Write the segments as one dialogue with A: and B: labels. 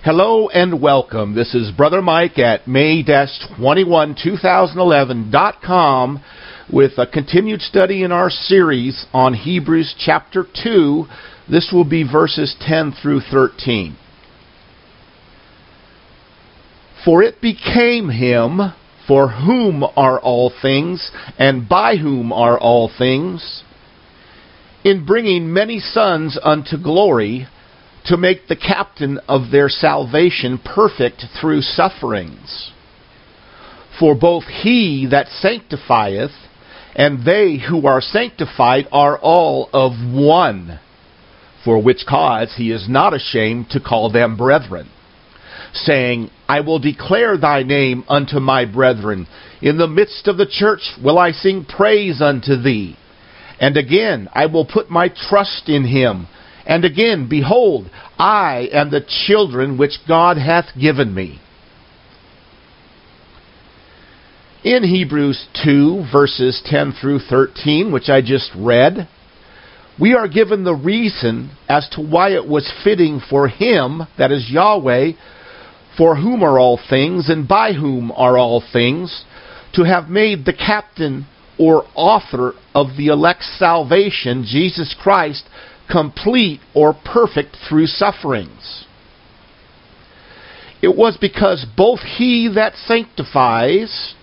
A: Hello and welcome. This is Brother Mike at May-21-2011.com with a continued study in our series on Hebrews chapter 2. This will be verses 10 through 13. For it became him for whom are all things, and by whom are all things, in bringing many sons unto glory, to make the captain of their salvation perfect through sufferings. For both he that sanctifieth and they who are sanctified are all of one, for which cause he is not ashamed to call them brethren, saying, I will declare thy name unto my brethren. In the midst of the church will I sing praise unto thee. And again, I will put my trust in him. And again, behold, I and the children which God hath given me. In Hebrews 2, verses 10 through 13, which I just read, we are given the reason as to why it was fitting for him, that is Yahweh, for whom are all things, and by whom are all things, to have made the captain or author of the elect's salvation, Jesus Christ, complete or perfect through sufferings. It was because both he that sanctifies,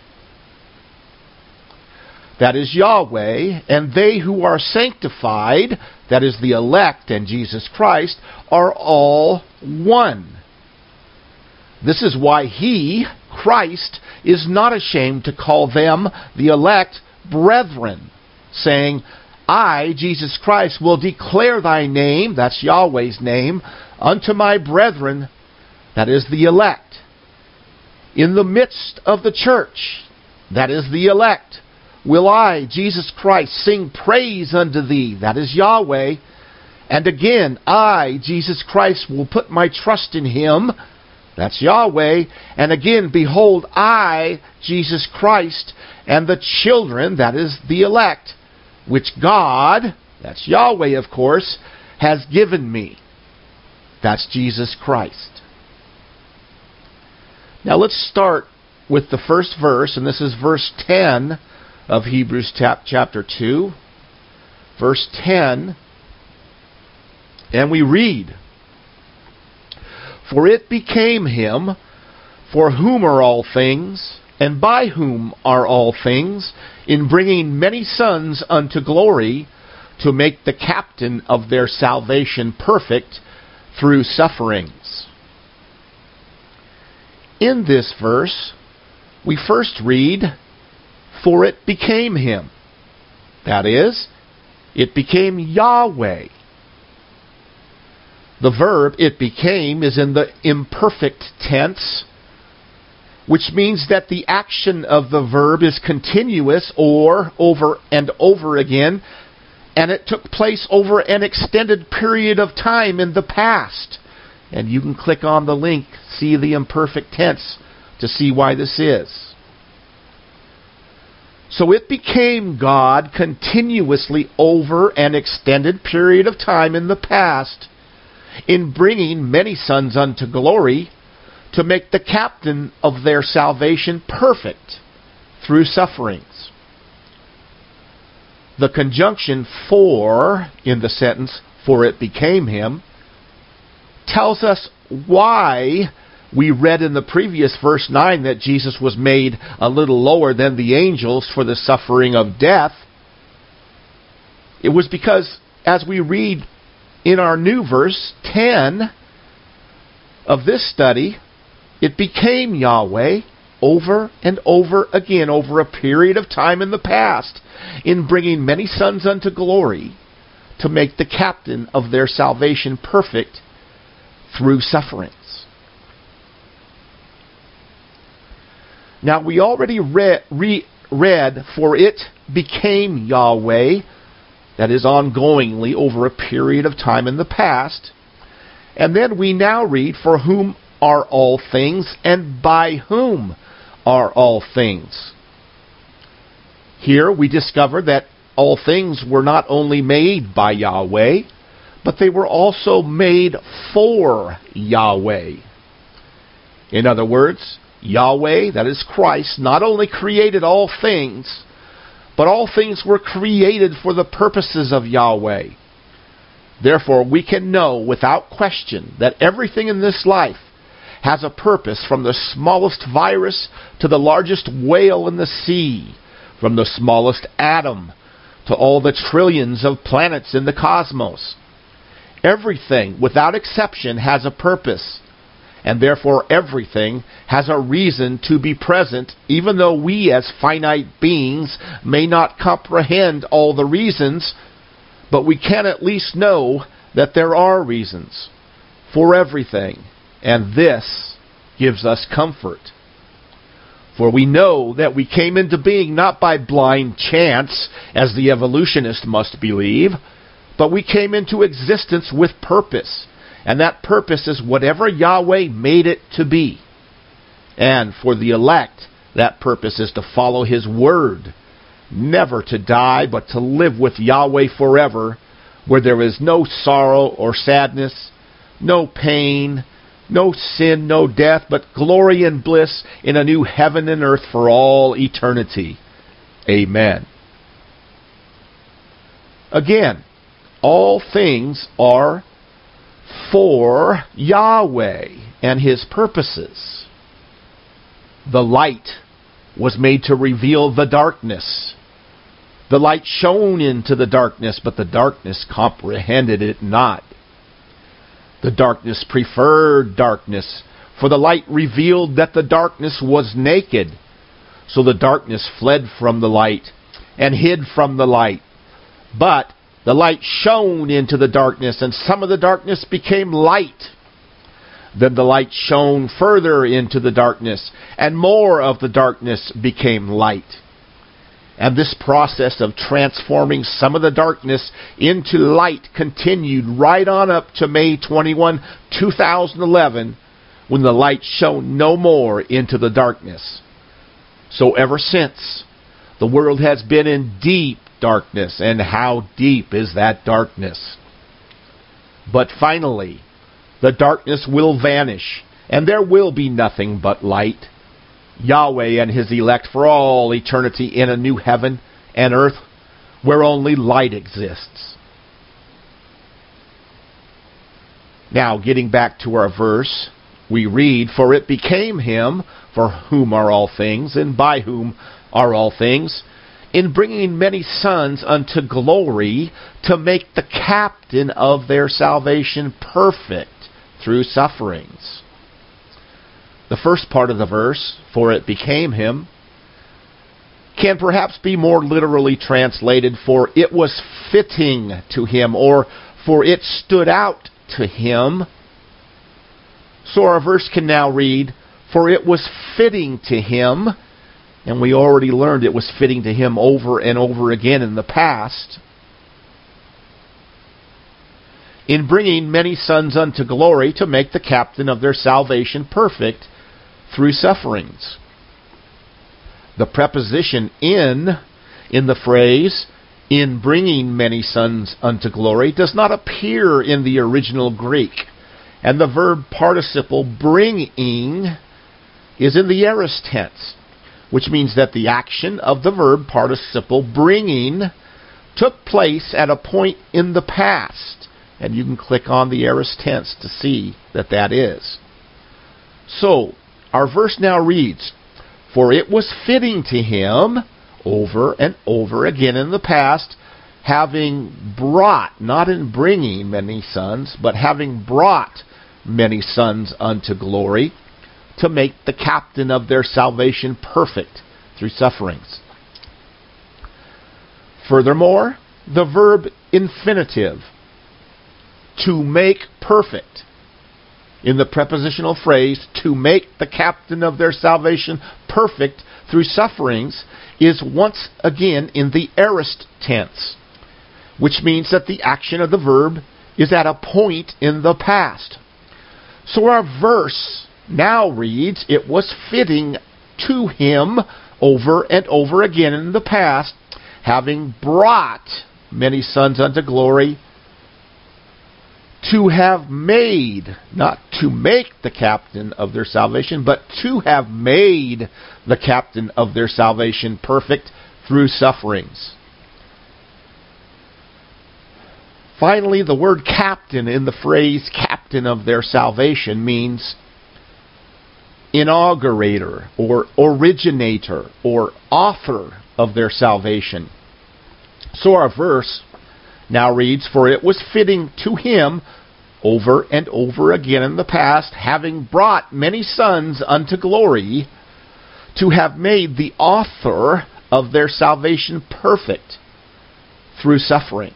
A: that is Yahweh, and they who are sanctified, that is the elect and Jesus Christ, are all one. This is why he, Christ, is not ashamed to call them, the elect, brethren, saying, I, Jesus Christ, will declare thy name, that's Yahweh's name, unto my brethren, that is the elect. In the midst of the church, that is the elect, will I, Jesus Christ, sing praise unto thee, that is Yahweh. And again, I, Jesus Christ, will put my trust in him, that's Yahweh. And again, behold, I, Jesus Christ, and the children, that is the elect, which God, that's Yahweh of course, has given me. That's Jesus Christ. Now let's start with the first verse, and this is verse 10 of Hebrews chapter 2. Verse 10, and we read, For it became him, for whom are all things, and by whom are all things, in bringing many sons unto glory, to make the captain of their salvation perfect through sufferings. In this verse, we first read, For it became him. That is, it became Yahweh. The verb, it became, is in the imperfect tense, which means that the action of the verb is continuous or over and over again, and it took place over an extended period of time in the past. And you can click on the link, see the imperfect tense, to see why this is. So it became God continuously over an extended period of time in the past, in bringing many sons unto glory, to make the captain of their salvation perfect through sufferings. The conjunction for in the sentence, for it became him, tells us why we read in the previous verse 9 that Jesus was made a little lower than the angels for the suffering of death. It was because, as we read in our new verse 10 of this study, it became Yahweh over and over again over a period of time in the past, in bringing many sons unto glory, to make the captain of their salvation perfect through sufferings. Now, we already read, for it became Yahweh, that is ongoingly over a period of time in the past. And then we now read, for whom are all things, and by whom are all things. Here we discover that all things were not only made by Yahweh, but they were also made for Yahweh. In other words, Yahweh, that is Christ, not only created all things, but all things were created for the purposes of Yahweh. Therefore, we can know without question that everything in this life has a purpose, from the smallest virus to the largest whale in the sea, from the smallest atom to all the trillions of planets in the cosmos. Everything, without exception, has a purpose, and therefore everything has a reason to be present, even though we as finite beings may not comprehend all the reasons, but we can at least know that there are reasons for everything, and this gives us comfort. For we know that we came into being not by blind chance, as the evolutionist must believe, but we came into existence with purpose, and that purpose is whatever Yahweh made it to be. And for the elect, that purpose is to follow His word, never to die, but to live with Yahweh forever, where there is no sorrow or sadness, no pain, no sin, no death, but glory and bliss in a new heaven and earth for all eternity. Amen. Again, all things are for Yahweh and His purposes. The light was made to reveal the darkness. The light shone into the darkness, but the darkness comprehended it not. The darkness preferred darkness, for the light revealed that the darkness was naked. So the darkness fled from the light and hid from the light. But the light shone into the darkness, and some of the darkness became light. Then the light shone further into the darkness, and more of the darkness became light. And this process of transforming some of the darkness into light continued right on up to May 21, 2011, when the light shone no more into the darkness. So ever since, the world has been in deep darkness, and how deep is that darkness? But finally, the darkness will vanish, and there will be nothing but light. Yahweh and His elect for all eternity in a new heaven and earth where only light exists. Now, getting back to our verse, we read, "For it became Him, for whom are all things, and by whom are all things, in bringing many sons unto glory, to make the captain of their salvation perfect through sufferings." The first part of the verse, "for it became Him," can perhaps be more literally translated, "for it was fitting to Him," or "for it stood out to Him." So our verse can now read, "For it was fitting to Him," and we already learned it was fitting to Him over and over again in the past, "in bringing many sons unto glory, to make the captain of their salvation perfect through sufferings." The preposition in the phrase, "in bringing many sons unto glory," does not appear in the original Greek, and the verb participle bringing is in the aorist tense, which means that the action of the verb participle bringing took place at a point in the past, and you can click on the aorist tense to see that that is. So, our verse now reads, "For it was fitting to Him," over and over again in the past, having brought, not in bringing many sons, but having brought many sons unto glory, to make the captain of their salvation perfect through sufferings. Furthermore, the verb infinitive, "to make perfect," in the prepositional phrase, "to make the captain of their salvation perfect through sufferings," is once again in the aorist tense, which means that the action of the verb is at a point in the past. So our verse now reads, "It was fitting to Him," over and over again in the past, having brought many sons unto glory, to have made, not to make the captain of their salvation, but to have made the captain of their salvation perfect through sufferings. Finally, the word captain in the phrase captain of their salvation means inaugurator or originator or author of their salvation. So our verse now reads, "For it was fitting to him over and over again in the past, having brought many sons unto glory, to have made the author of their salvation perfect through sufferings."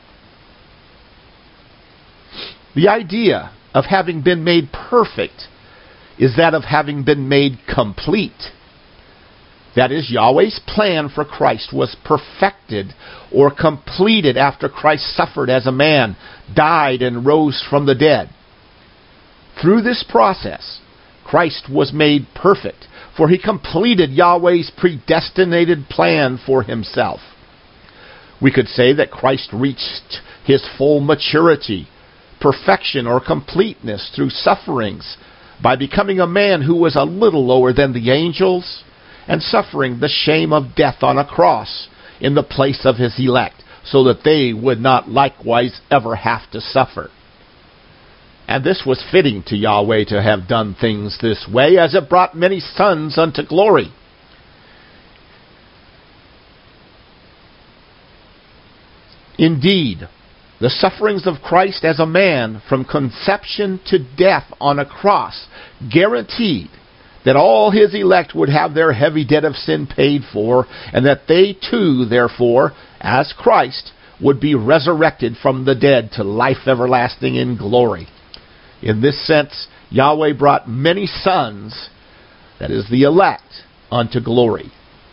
A: The idea of having been made perfect is that of having been made complete. That is, Yahweh's plan for Christ was perfected or completed after Christ suffered as a man, died, and rose from the dead. Through this process, Christ was made perfect, for he completed Yahweh's predestinated plan for himself. We could say that Christ reached his full maturity, perfection, or completeness through sufferings by becoming a man who was a little lower than the angels and suffering the shame of death on a cross in the place of his elect, so that they would not likewise ever have to suffer. And this was fitting to Yahweh to have done things this way, as it brought many sons unto glory. Indeed, the sufferings of Christ as a man from conception to death on a cross guaranteed that all his elect would have their heavy debt of sin paid for, and that they too, therefore, as Christ, would be resurrected from the dead to life everlasting in glory. In this sense, Yahweh brought many sons, that is, the elect, unto glory.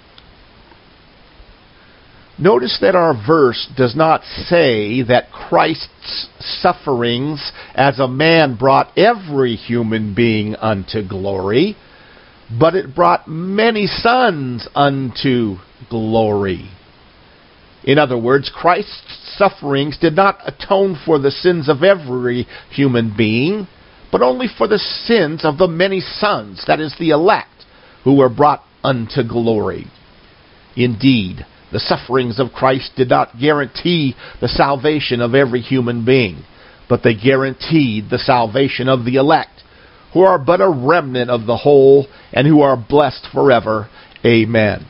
A: Notice that our verse does not say that Christ's sufferings as a man brought every human being unto glory, but it brought many sons unto glory. In other words, Christ's sufferings did not atone for the sins of every human being, but only for the sins of the many sons, that is, the elect, who were brought unto glory. Indeed, the sufferings of Christ did not guarantee the salvation of every human being, but they guaranteed the salvation of the elect, who are but a remnant of the whole, and who are blessed forever. Amen.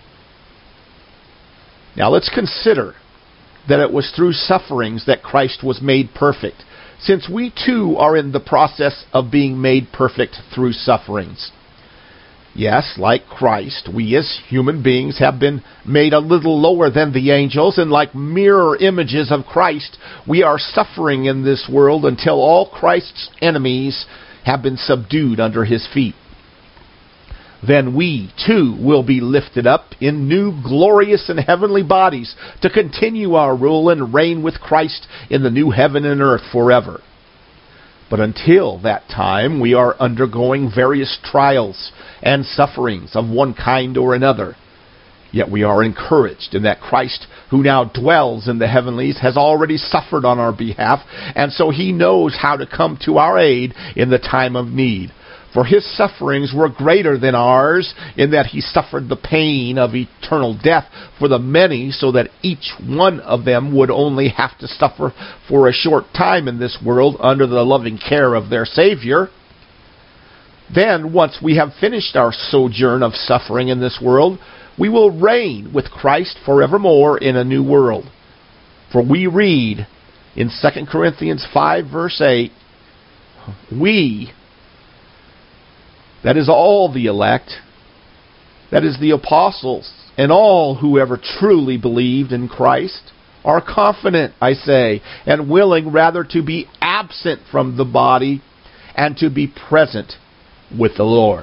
A: Now let's consider that it was through sufferings that Christ was made perfect, since we too are in the process of being made perfect through sufferings. Yes, like Christ, we as human beings have been made a little lower than the angels, and like mirror images of Christ, we are suffering in this world until all Christ's enemies have been subdued under his feet. Then we, too, will be lifted up in new glorious and heavenly bodies to continue our rule and reign with Christ in the new heaven and earth forever. But until that time, we are undergoing various trials and sufferings of one kind or another. Yet we are encouraged in that Christ, who now dwells in the heavenlies, has already suffered on our behalf, and so he knows how to come to our aid in the time of need. For his sufferings were greater than ours, in that he suffered the pain of eternal death for the many, so that each one of them would only have to suffer for a short time in this world under the loving care of their Savior. Then, once we have finished our sojourn of suffering in this world, we will reign with Christ forevermore in a new world. For we read in 2 Corinthians 5, verse 8, we, that is all the elect, that is the apostles, and all who ever truly believed in Christ, are confident, I say, and willing rather to be absent from the body and to be present with the Lord.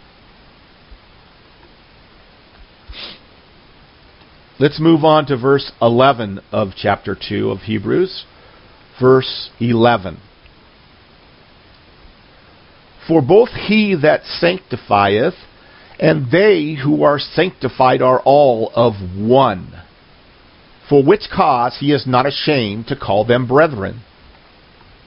A: Let's move on to verse 11 of chapter 2 of Hebrews. Verse 11. For both he that sanctifieth and they who are sanctified are all of one. For which cause he is not ashamed to call them brethren.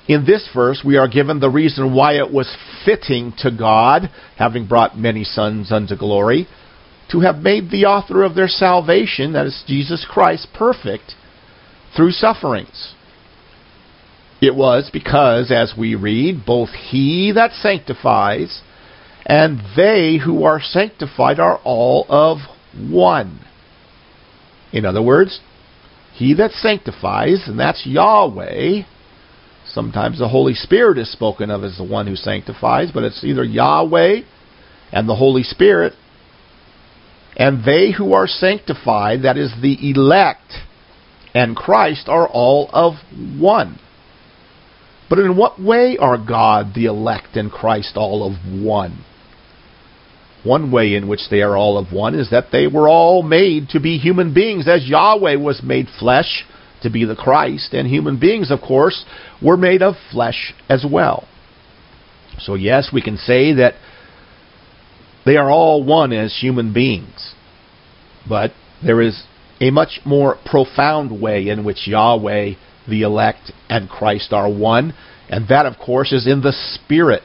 A: In this verse, we are given the reason why it was fitting to God, having brought many sons unto glory, to have made the author of their salvation, that is Jesus Christ, perfect through sufferings. It was because, as we read, both he that sanctifies and they who are sanctified are all of one. In other words, he that sanctifies, and that's Yahweh. Sometimes the Holy Spirit is spoken of as the one who sanctifies, but it's either Yahweh and the Holy Spirit. And they who are sanctified, that is the elect, and Christ are all of one. But in what way are God, the elect, and Christ all of one? One way in which they are all of one is that they were all made to be human beings, as Yahweh was made flesh to be the Christ, and human beings, of course, were made of flesh as well. So yes, we can say that they are all one as human beings. But there is a much more profound way in which Yahweh, the elect, and Christ are one, and that, of course, is in the Spirit.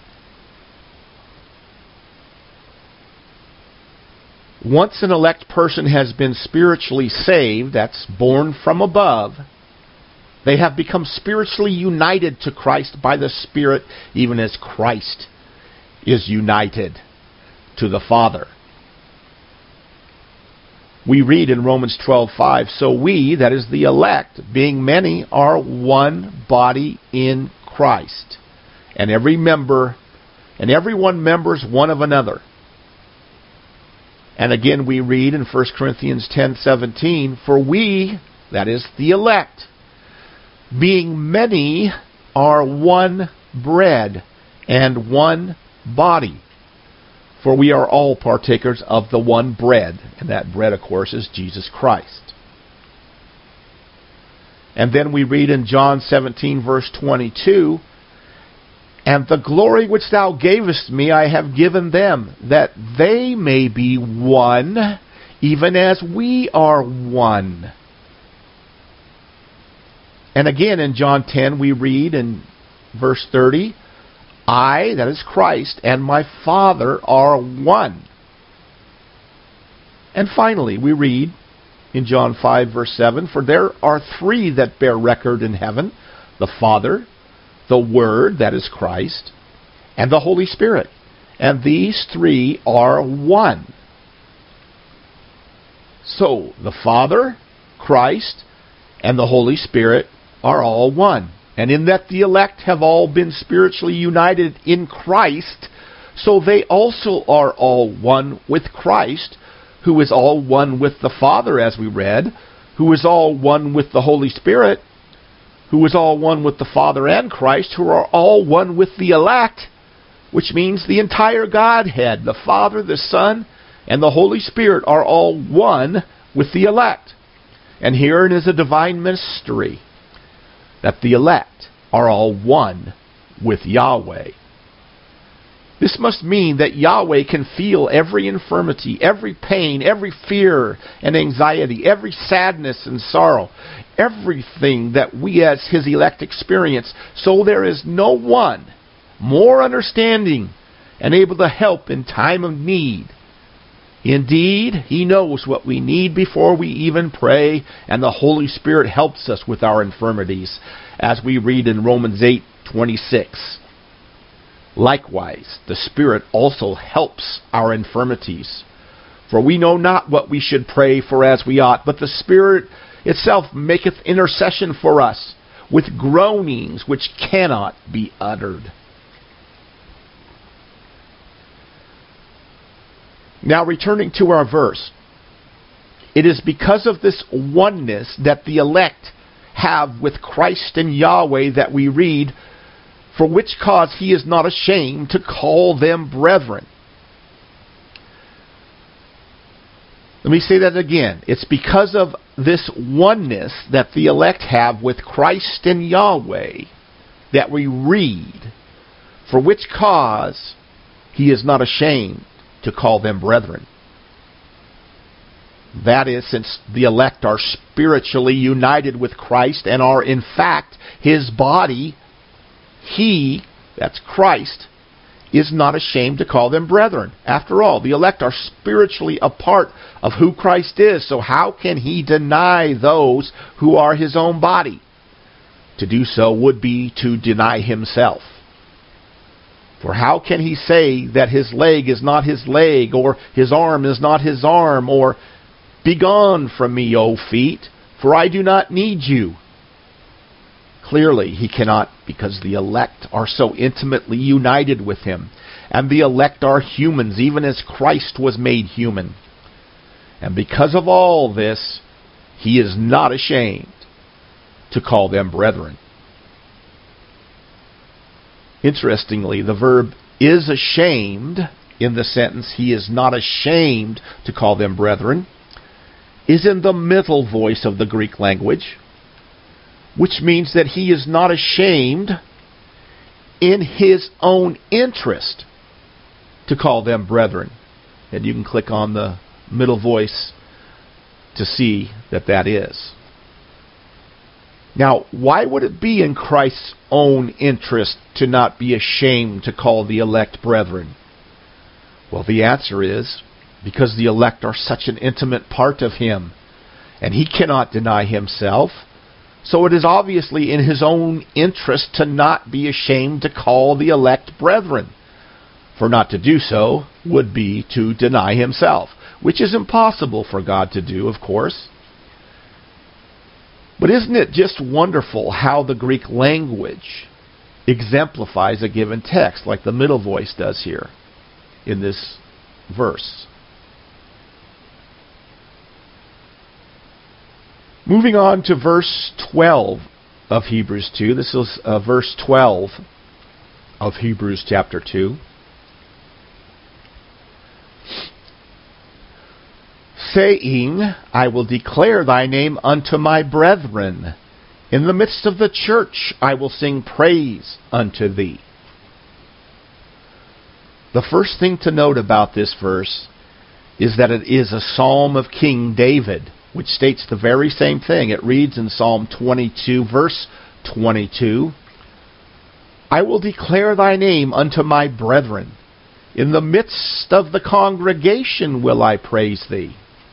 A: Once an elect person has been spiritually saved, that's born from above, they have become spiritually united to Christ by the Spirit, even as Christ is united to the Father. We read in Romans 12:5, so we, that is the elect, being many, are one body in Christ, and everyone members one of another. And again we read in 1 Corinthians 10:17, for we, that is the elect, being many, are one bread and one body. For we are all partakers of the one bread, and that bread, of course, is Jesus Christ. And then we read in John 17, verse 22, and the glory which thou gavest me I have given them, that they may be one, even as we are one. And again in John 10 we read in verse 30, I, that is Christ, and my Father are one. And finally, we read in John 5, verse 7, for there are three that bear record in heaven, the Father, the Word, that is Christ, and the Holy Spirit. And these three are one. So, the Father, Christ, and the Holy Spirit are all one. And in that the elect have all been spiritually united in Christ, so they also are all one with Christ, who is all one with the Father, as we read, who is all one with the Holy Spirit, who is all one with the Father and Christ, who are all one with the elect, which means the entire Godhead, the Father, the Son, and the Holy Spirit are all one with the elect. And herein is a divine mystery, that the elect are all one with Yahweh. This must mean that Yahweh can feel every infirmity, every pain, every fear and anxiety, every sadness and sorrow, everything that we as His elect experience. So there is no one more understanding and able to help in time of need. Indeed, He knows what we need before we even pray, and the Holy Spirit helps us with our infirmities, as we read in Romans 8:26. Likewise, the Spirit also helps our infirmities. For we know not what we should pray for as we ought, but the Spirit itself maketh intercession for us with groanings which cannot be uttered. Now, returning to our verse, it is because of this oneness that the elect have with Christ and Yahweh that we read, for which cause He is not ashamed to call them brethren. Let me say that again. It's because of this oneness that the elect have with Christ and Yahweh that we read, for which cause He is not ashamed to call them brethren. That is, since the elect are spiritually united with Christ and are in fact His body, He, that's Christ, is not ashamed to call them brethren. After all, the elect are spiritually a part of who Christ is, so how can he deny those who are his own body? To do so would be to deny himself. For how can he say that his leg is not his leg, or his arm is not his arm, or "Begone from me, O feet, for I do not need you"? Clearly, he cannot, because the elect are so intimately united with him. And the elect are humans, even as Christ was made human. And because of all this, he is not ashamed to call them brethren. Interestingly, the verb "is ashamed" in the sentence, "he is not ashamed to call them brethren," is in the middle voice of the Greek language, which means that he is not ashamed in his own interest to call them brethren. And you can click on the middle voice to see that that is. Now, why would it be in Christ's own interest to not be ashamed to call the elect brethren? Well, the answer is because the elect are such an intimate part of him, and he cannot deny himself. So it is obviously in his own interest to not be ashamed to call the elect brethren. For not to do so would be to deny himself, which is impossible for God to do, of course. But isn't it just wonderful how the Greek language exemplifies a given text, like the middle voice does here in this verse? Moving on to verse 12 of Hebrews 2. This is verse 12 of Hebrews chapter 2. Saying, "I will declare thy name unto my brethren. In the midst of the church I will sing praise unto thee." The first thing to note about this verse is that it is a psalm of King David, which states the very same thing. It reads in Psalm 22, verse 22, "I will declare thy name unto my brethren. In the midst of the congregation will I praise thee."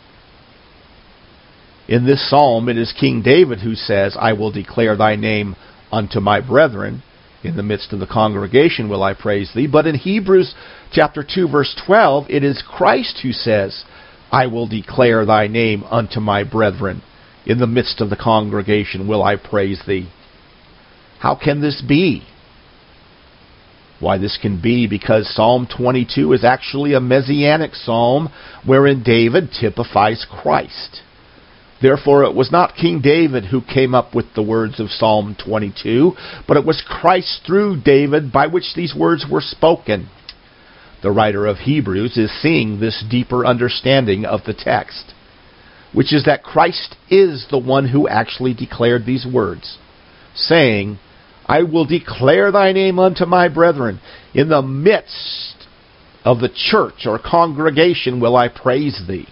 A: In this psalm, it is King David who says, "I will declare thy name unto my brethren. In the midst of the congregation will I praise thee." But in Hebrews chapter 2, verse 12, it is Christ who says, "I will declare thy name unto my brethren. In the midst of the congregation will I praise thee." How can this be? Why, this can be because Psalm 22 is actually a messianic psalm wherein David typifies Christ. Therefore, it was not King David who came up with the words of Psalm 22, but it was Christ through David by which these words were spoken. The writer of Hebrews is seeing this deeper understanding of the text, which is that Christ is the one who actually declared these words, saying, "I will declare thy name unto my brethren. In the midst of the church or congregation will I praise thee."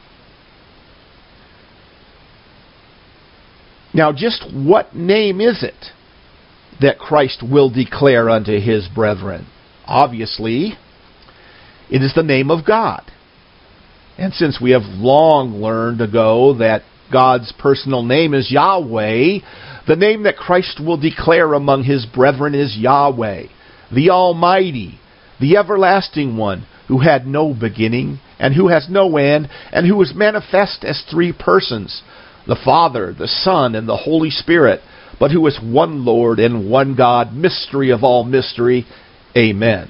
A: Now, just what name is it that Christ will declare unto his brethren? Obviously, it is the name of God. And since we have long learned ago that God's personal name is Yahweh, the name that Christ will declare among his brethren is Yahweh, the Almighty, the Everlasting One, who had no beginning and who has no end, and who is manifest as three persons, the Father, the Son, and the Holy Spirit, but who is one Lord and one God, mystery of all mystery. Amen.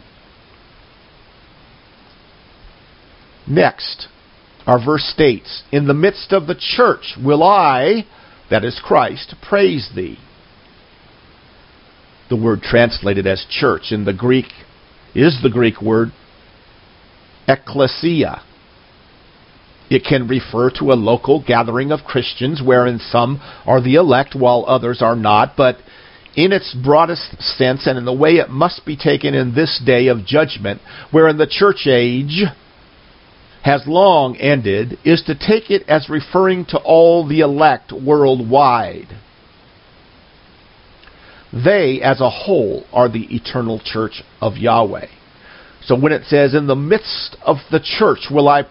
A: Next, our verse states, "In the midst of the church will I," that is Christ, "praise thee." The word translated as church in the Greek is the Greek word ekklesia. It can refer to a local gathering of Christians wherein some are the elect while others are not, but in its broadest sense and in the way it must be taken in this day of judgment, wherein the church age has long ended, is to take it as referring to all the elect worldwide. They, as a whole, are the eternal church of Yahweh. So when it says, in the midst of the church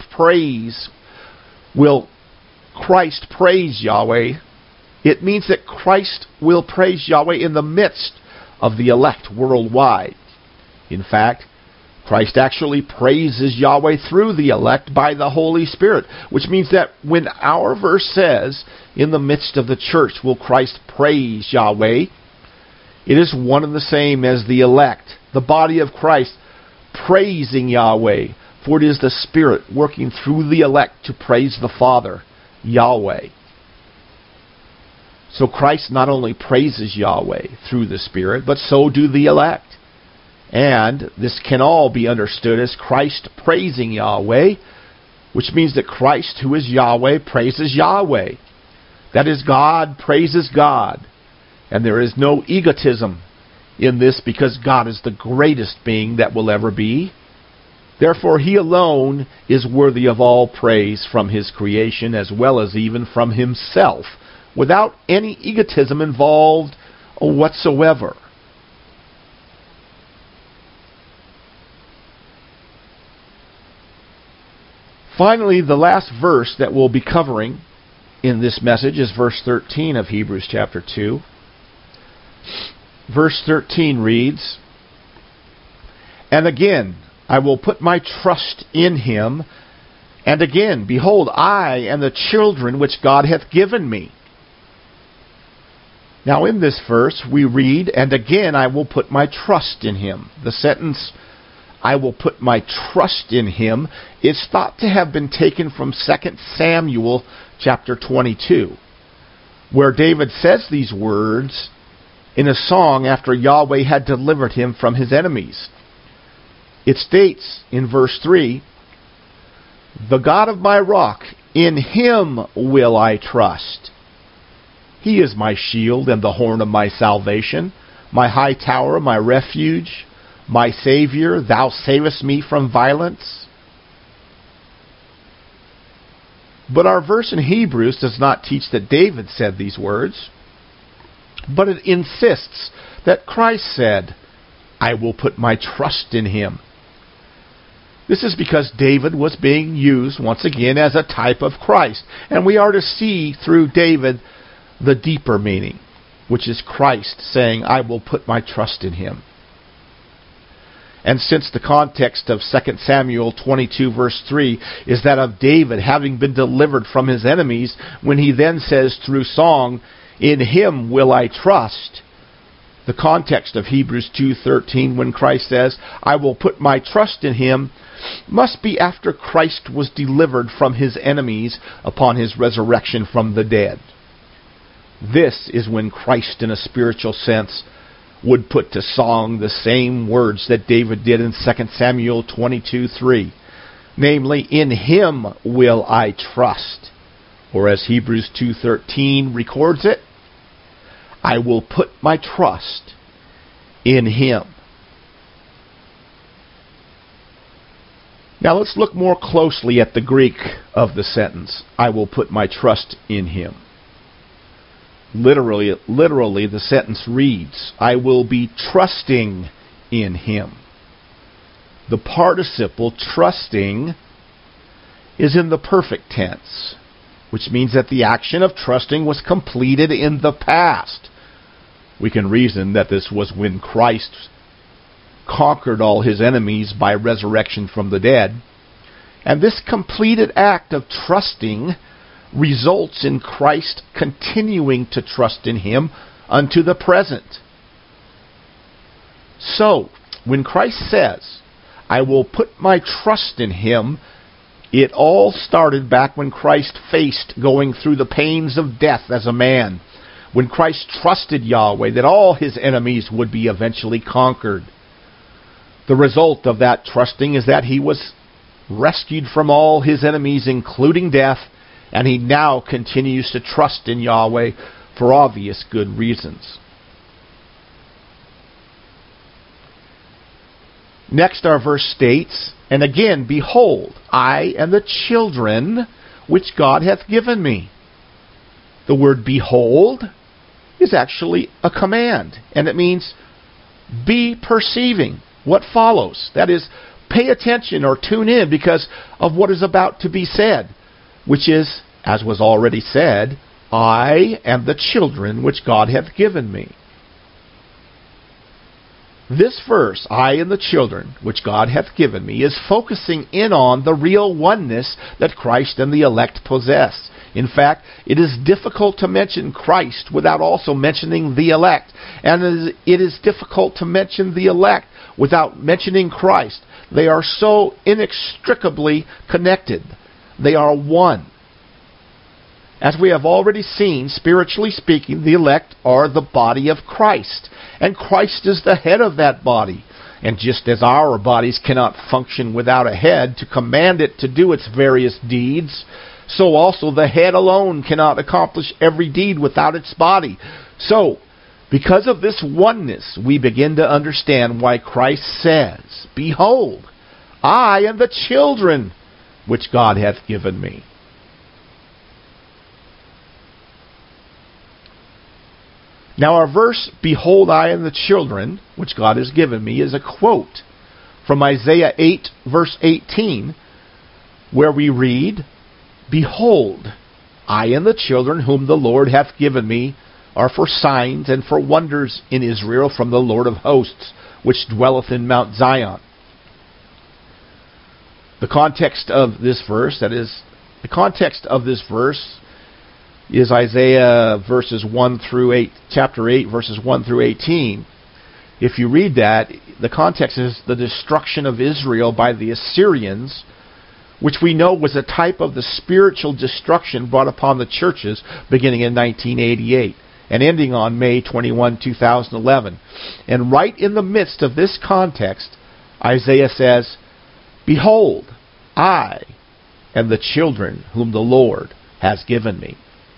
A: will Christ praise Yahweh, it means that Christ will praise Yahweh in the midst of the elect worldwide. In fact, Christ actually praises Yahweh through the elect by the Holy Spirit, which means that when our verse says, in the midst of the church will Christ praise Yahweh, it is one and the same as the elect, the body of Christ, praising Yahweh, for it is the Spirit working through the elect to praise the Father, Yahweh. So Christ not only praises Yahweh through the Spirit, but so do the elect. And this can all be understood as Christ praising Yahweh, which means that Christ, who is Yahweh, praises Yahweh. That is, God praises God. And there is no egotism in this, because God is the greatest being that will ever be. Therefore, He alone is worthy of all praise from His creation, as well as even from Himself, without any egotism involved whatsoever. Finally, the last verse that we'll be covering in this message is verse 13 of Hebrews chapter 2. Verse 13 reads, "And again I will put my trust in Him, and again, behold, I and the children which God hath given me." Now in this verse we read, "And again I will put my trust in Him." The sentence, "I will put my trust in Him," is thought to have been taken from 2 Samuel chapter 22, where David says these words in a song after Yahweh had delivered him from his enemies. It states in verse 3, "The God of my rock, in Him will I trust. He is my shield and the horn of my salvation, my high tower, my refuge, my Savior, thou savest me from violence." But our verse in Hebrews does not teach that David said these words, but it insists that Christ said, "I will put my trust in Him." This is because David was being used once again as a type of Christ, and we are to see through David the deeper meaning, which is Christ saying, "I will put my trust in Him." And since the context of 2 Samuel 22 verse 3 is that of David having been delivered from his enemies, when he then says through song, "In Him will I trust," the context of Hebrews 2:13 when Christ says, "I will put my trust in Him," must be after Christ was delivered from His enemies upon His resurrection from the dead. This is when Christ, in a spiritual sense, would put to song the same words that David did in 2 Samuel 22:3. Namely, "In Him will I trust." Or as Hebrews 2:13 records it, "I will put my trust in Him." Now let's look more closely at the Greek of the sentence, "I will put my trust in Him." Literally, the sentence reads, "I will be trusting in Him." The participle trusting is in the perfect tense, which means that the action of trusting was completed in the past. We can reason that this was when Christ conquered all His enemies by resurrection from the dead. And this completed act of trusting results in Christ continuing to trust in Him unto the present. So, when Christ says, "I will put my trust in Him," it all started back when Christ faced going through the pains of death as a man, when Christ trusted Yahweh that all His enemies would be eventually conquered. The result of that trusting is that He was rescued from all His enemies, including death, and He now continues to trust in Yahweh for obvious good reasons. Next, our verse states, "And again, behold, I and the children which God hath given me." The word "behold" is actually a command. And it means be perceiving what follows. That is, pay attention or tune in because of what is about to be said, which is, as was already said, I and the children which God hath given me. This verse, I and the children which God hath given me, is focusing in on the real oneness that Christ and the elect possess. In fact, it is difficult to mention Christ without also mentioning the elect. And it is difficult to mention the elect without mentioning Christ. They are so inextricably connected. They are one. As we have already seen, spiritually speaking, the elect are the body of Christ. And Christ is the head of that body. And just as our bodies cannot function without a head to command it to do its various deeds, so also the head alone cannot accomplish every deed without its body. So, because of this oneness, we begin to understand why Christ says, Behold, I and the children which God hath given me. Now our verse, Behold, I and the children which God has given me, is a quote from Isaiah 8, verse 18, where we read, Behold, I and the children whom the Lord hath given me are for signs and for wonders in Israel from the Lord of hosts, which dwelleth in Mount Zion. The context of this verse, is Isaiah verses 1 through 8, chapter 8, verses 1 through 18. If you read that, the context is the destruction of Israel by the Assyrians, which we know was a type of the spiritual destruction brought upon the churches beginning in 1988 and ending on May 21, 2011. And right in the midst of this context, Isaiah says, Behold, I and the children whom the Lord has given me.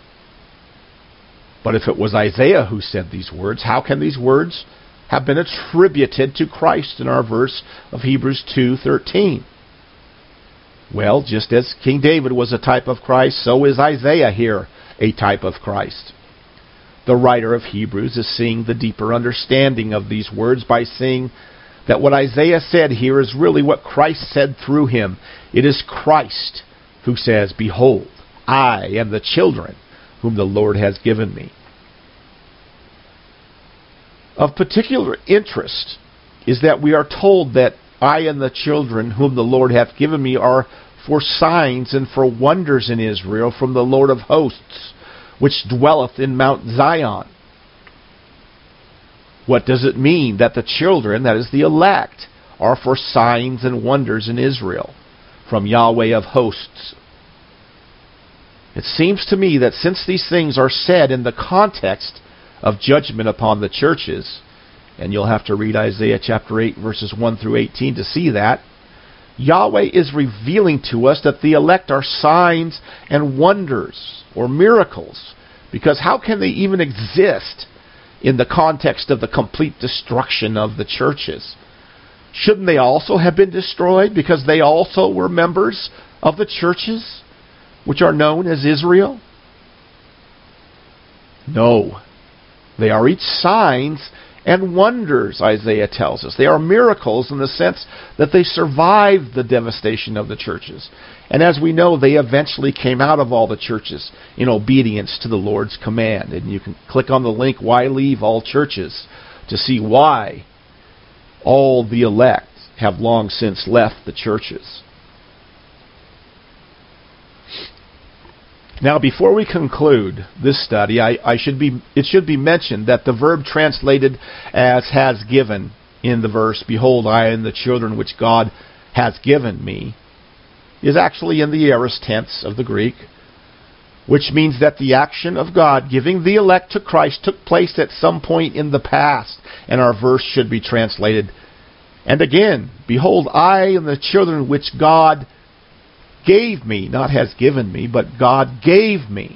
A: But if it was Isaiah who said these words, how can these words have been attributed to Christ in our verse of Hebrews 2:13? Well, just as King David was a type of Christ, so is Isaiah here a type of Christ. The writer of Hebrews is seeing the deeper understanding of these words by seeing that what Isaiah said here is really what Christ said through him. It is Christ who says, Behold, I and the children whom the Lord has given me. Of particular interest is that we are told that I and the children whom the Lord hath given me are for signs and for wonders in Israel from the Lord of hosts, which dwelleth in Mount Zion. What does it mean that the children, that is the elect, are for signs and wonders in Israel from Yahweh of hosts? It seems to me that since these things are said in the context of judgment upon the churches, and you'll have to read Isaiah chapter 8 verses 1 through 18 to see that, Yahweh is revealing to us that the elect are signs and wonders or miracles, because how can they even exist in the context of the complete destruction of the churches? Shouldn't they also have been destroyed because they also were members of the churches which are known as Israel? No. They are each signs and wonders, Isaiah tells us. They are miracles in the sense that they survived the devastation of the churches. And as we know, they eventually came out of all the churches in obedience to the Lord's command. And you can click on the link, Why Leave All Churches, to see why all the elect have long since left the churches. Now, before we conclude this study, it should be mentioned that the verb translated as has given in the verse, Behold, I and the children which God hath given me, is actually in the aorist tense of the Greek, which means that the action of God giving the elect to Christ took place at some point in the past, and our verse should be translated, And again, Behold, I and the children which God gave me, not has given me, but God gave me.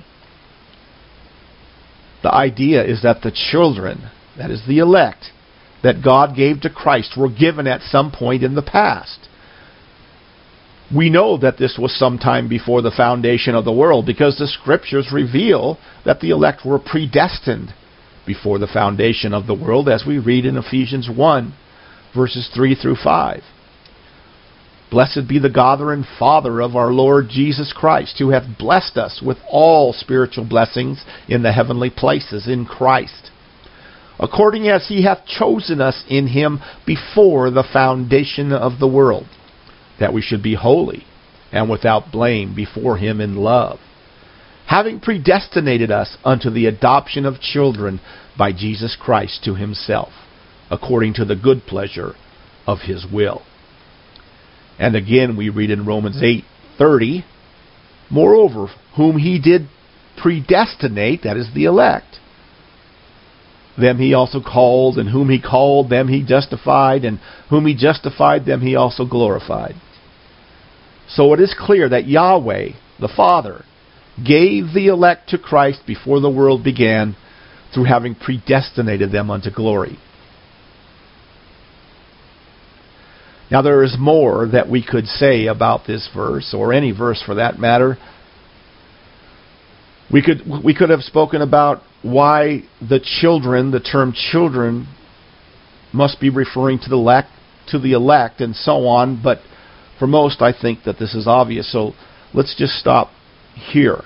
A: The idea is that the children, that is the elect, that God gave to Christ were given at some point in the past. We know that this was sometime before the foundation of the world because the Scriptures reveal that the elect were predestined before the foundation of the world, as we read in Ephesians 1, verses 3 through 5. Blessed be the God and Father of our Lord Jesus Christ, who hath blessed us with all spiritual blessings in the heavenly places in Christ, according as he hath chosen us in him before the foundation of the world, that we should be holy and without blame before him in love, having predestinated us unto the adoption of children by Jesus Christ to himself, according to the good pleasure of his will. And again we read in Romans 8:30, moreover, whom he did predestinate, that is the elect, them he also called, and whom he called, them he justified, and whom he justified, them he also glorified. So it is clear that Yahweh, the Father, gave the elect to Christ before the world began through having predestinated them unto glory. Now there is more that we could say about this verse, or any verse for that matter. We could have spoken about why the children, the term children, must be referring to the elect, and so on, but for most I think that this is obvious, so let's just stop here.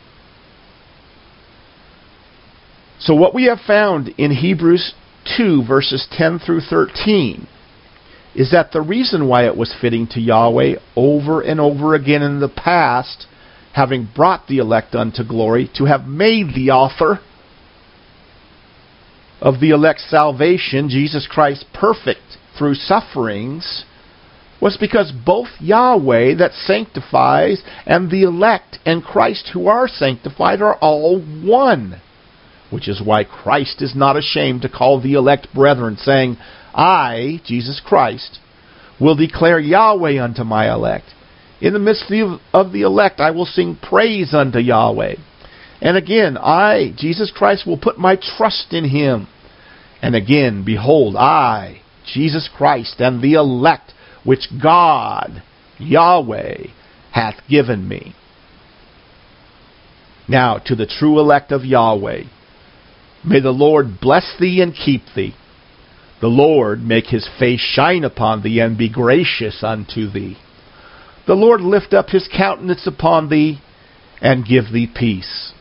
A: So what we have found in Hebrews 2 verses 10 through 13 is that the reason why it was fitting to Yahweh over and over again in the past, having brought the elect unto glory, to have made the author of the elect's salvation, Jesus Christ, perfect through sufferings, was because both Yahweh that sanctifies and the elect and Christ who are sanctified are all one. Which is why Christ is not ashamed to call the elect brethren, saying, I, Jesus Christ, will declare Yahweh unto my elect. In the midst of the elect I will sing praise unto Yahweh. And again, I, Jesus Christ, will put my trust in him. And again, behold, I, Jesus Christ, and the elect which God, Yahweh, hath given me. Now, to the true elect of Yahweh, may the Lord bless thee and keep thee. The Lord make his face shine upon thee and be gracious unto thee. The Lord lift up his countenance upon thee and give thee peace.